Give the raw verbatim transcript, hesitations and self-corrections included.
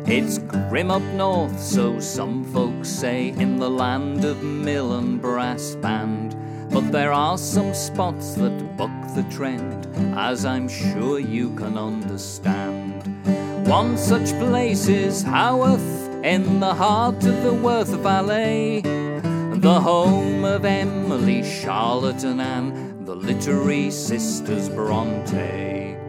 It's grim up north, so some folks say, in the land of mill and brass band. But there are some spots that buck the trend, as I'm sure you can understand. One such place is Haworth, in the heart of the Worth Valley, the home of Emily, Charlotte and Anne, the literary sisters Bronte.